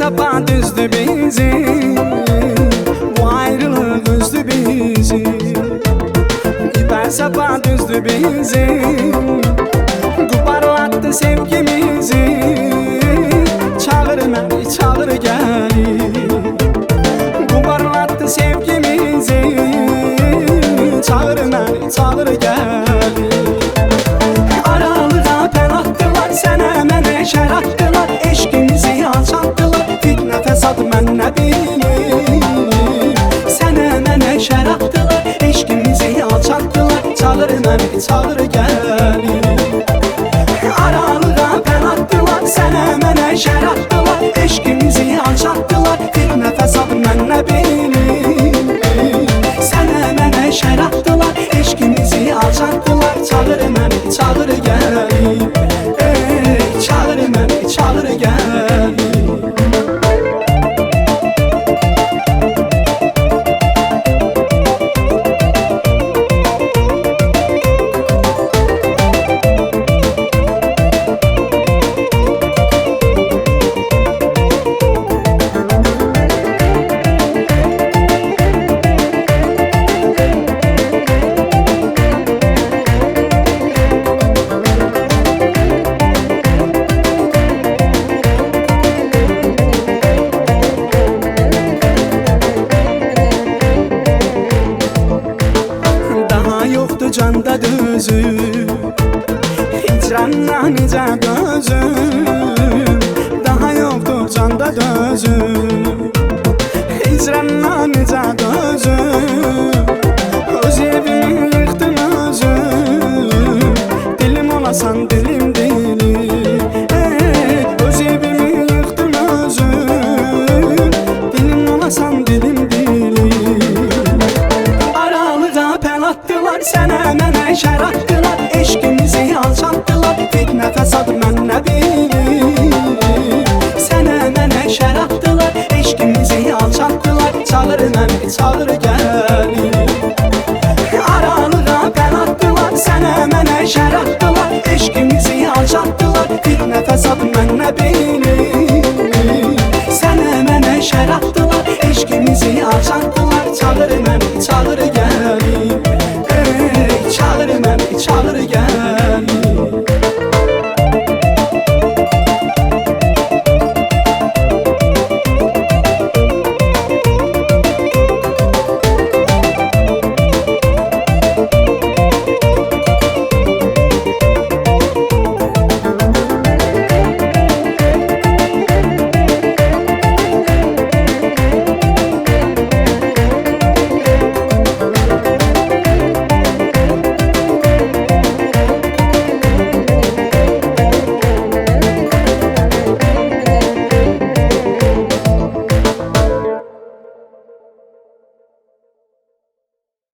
sapa düzdü bizi, bu ayrılık üzdü bizi. İper sapa düzdü bizi, parlattı sevgimizi. Çağır beni, çağır gel, parlattı sevgimizi. Çağır beni, çağır gel. Aralığa pen attılar, sənə mənə şər attılar. Eşkimizi alçattılar, fitnə fesad mən nə bilim. Sənə mənə şər attılar, eşkimizi alçattılar. Çağır məni, çağır gel. Aralığa pen attılar, sənə mənə şər attılar. Eşkimizi alçattılar, fitnə fesad mən nə bilim. Sənə mənə şər attılar, eşkimizi alçattılar. Çağır məni, çağır gel. Çağır məni, çağır gel. Canda dözüm, hicranla necə dözüm. Daha yoxdur canda dözüm, hicranla necə dözüm. Öz evimi yıxdım özüm, dilim olasan dilim dilim. Öz evimi yıxdım özüm, dilim olasan dilim dilim. Aralığa pen attılar, sənə mənə şər attılar. Eşkimizi alçattılar, fitnə fesad mən nə bilim. Sənə mənə şər attılar, eşkimizi alçattılar. Çağır məni, çağır gel. Aralığa pen attılar, sənə mənə şər attılar. Eşkimizi alçattılar, fitnə fesad mən nə bilim. Sənə mənə şər attılar, eşkimizi alçattılar. Çağır məni, çağır gel.